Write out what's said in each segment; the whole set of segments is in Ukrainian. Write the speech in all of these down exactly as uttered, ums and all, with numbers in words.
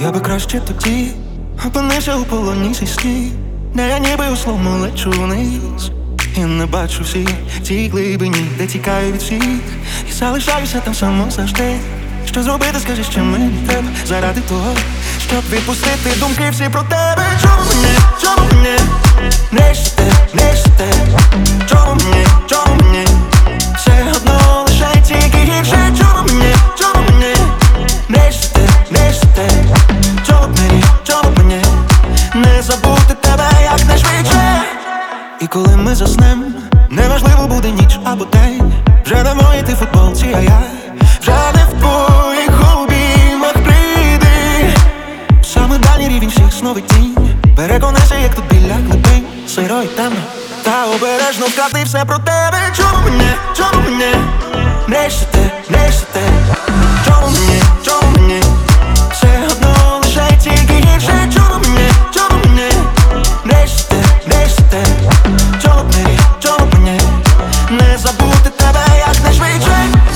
Я би краще тоді опинився у полоні цей слів, де я ніби у слому лечу вниз і не бачу всі ці глибині, де тікаю від всіх і залишаюся там само завжди. Що зробити, скажи, що мені треба заради того, щоб відпустити думки всі про тебе. Чому мені, чому мені не щите, не щите? Чому мені, чому мені все одно лише тільки гірше? Чому мені, чому мені не щите, не щите? Чому мені, чому мені не забути тебе як найшвидше? І коли ми заснем, неважливо буде ніч або день, вже не в моїй ти футболці, а я вже не в твоїх обіймах. Прийди саме дальній рівень всіх сновидінь, переконайся, як тут біля глибин сиро й темно, та обережно вкрати все про тебе. Чому мені, чому мені не щите, не щите? Чому мені, чому мені все одно лише тільки гірше? Чому мені, чому мені не щите, не щите? Чому мені, чому мені не забути тебе як найшвидше?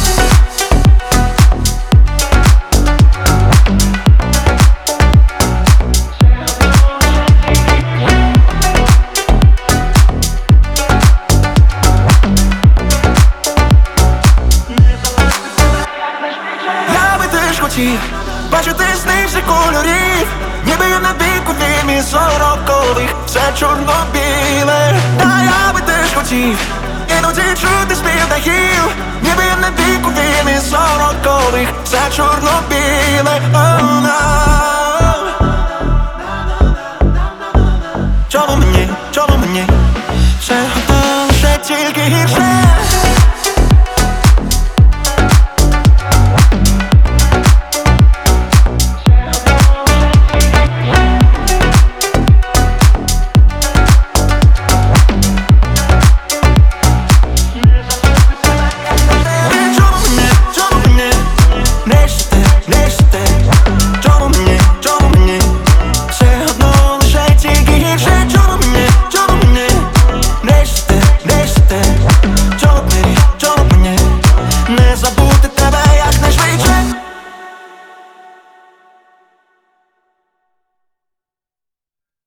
Бачити сни всіх кольорів, ніби я на дику фільмі сорокових, все чорно-біле. Та я би теж хотів іноді чути спів дахів, ніби я на дику фільмі сорокових, все чорно-біле.